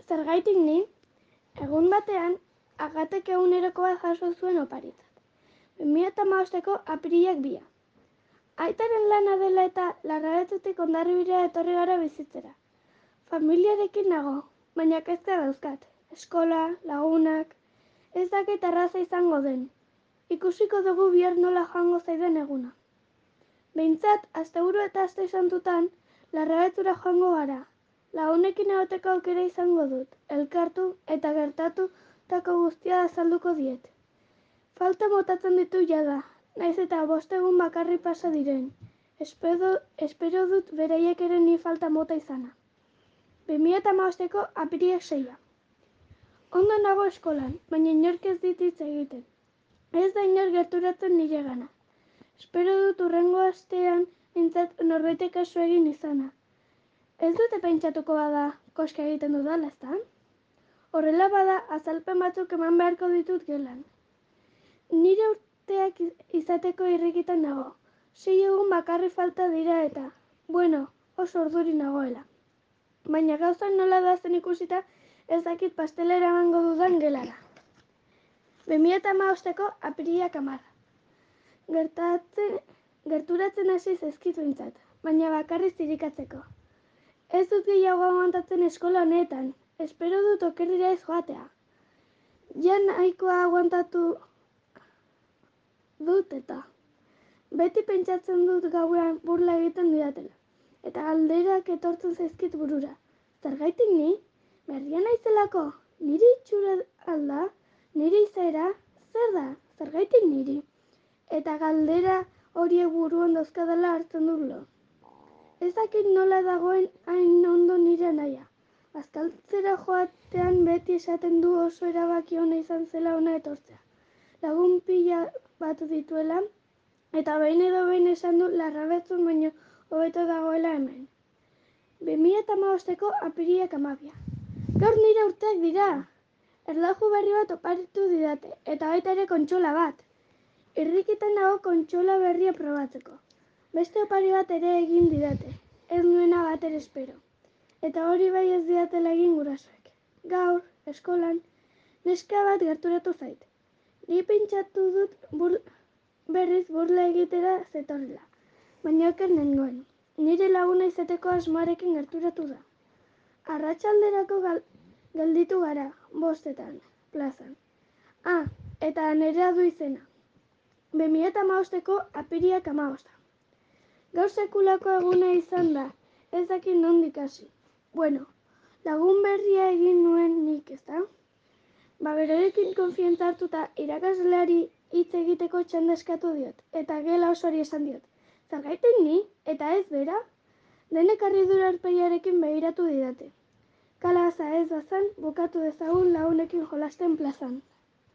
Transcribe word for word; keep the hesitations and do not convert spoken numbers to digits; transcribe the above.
Zergaitik ni, egun batean, Agatek eguneroko bat jaso zuen oparitzat. bi mila hamabosteko apirilak bia. Aitaren lana dela eta Larrabetutik Hondarribira etorri gara bizitzera. Familiarekin nago, baina kezka dauzkat. Eskola, lagunak, ez dakit arraza izango den. Ikusiko dugu bihar nola joango zaidan eguna. Behintzat, asteburu eta aste santutan, Larrabetura joango gara. Lagunekin egoteko aukera izango dut, elkartu eta gertatutako guztia azalduko diet. Falta botatzen ditu jada, naiz eta bost egun bakarri pasa diren. Espero, espero dut beraiek ere ni falta mota izana. bi mila hamabosteko apirilak seia. Ondo nago eskolan, baina inork ez dit hitz egiten. Ez da inor gerturatzen nire gana. Espero dut hurrengo astean behintzat norbaitek kasu egin izana. Ez dute pentsatuko bada koska egiten dudala, ezta? Horrela bada, azalpen batzuk eman beharko ditut gelan. Nire urteak izateko irrikitan nago. Sei egun bakarri falta dira eta, bueno, oso urduri nagoela. Baina gauzak nola dazen ikusita ez dakit pastelera emango dudan gelara. bi mila hamabosteko apirilak hamar. Gertatzen, gerturatzen hasi zaizkit behintzat, baina bakarrik zirikatzeko. Ez dut gehiago aguantatzen eskola honetan, espero dut okerrira ez joatea. Ja nahikoa aguantatu dut eta. Beti pentsatzen dut gauean burla egiten didatela, eta galderak etortzen zaizkit burura. Zergaitik ni? Berria naizelako? Niri itxura alda? Niri izaera? Zer da? Zergaitik niri? Eta galdera horiek buruan dauzkadala hartzen dut lo. Ez dakit nola dagoen hain ondo nire naia. Bazkaltzera joatean beti esaten du oso erabaki ona izan zela ona etortzea. Lagun pila bat dituela, eta behin edo behin esan du Larrabetun baino hobeto dagoela hemen. bi mila hamabosteko apirilak hamabia. Gaur nire urteak dira! Erlaju berri bat oparitu didate, eta baita ere kontsola bat. Irrikitan nago kontsola berria probatzeko. Beste opari bat ere egin didate, ez nuena bat ere espero. Eta hori bai ez didatela egin gurasoek. Gaur, eskolan, neska bat gerturatu zait. Ni pentsatu dut bur, berriz burla egitera zetorrela, baina oker nengoen. Nire laguna izateko asmoarekin gerturatu da. Arratsalderako gal, gelditu gara, bostetan, plazan. Ah, eta nirea du izena. bi mila hamabosteko apirilak hamabosta. Gaur sekulako eguna izan da, ez dakit nondik hasi. Bueno, lagun berria egin nuen nik, ezta? Ba, bererekin konfiantza hartuta irakasleari hitz egiteko txanda eskatu diot, eta gela osori esan diot. Zergaitik ni, eta ez bera, denek harridura aurpegiarekin begiratu didate. Kalabaza ez bazan, bukatu dezagun lagunekin jolasten plazan.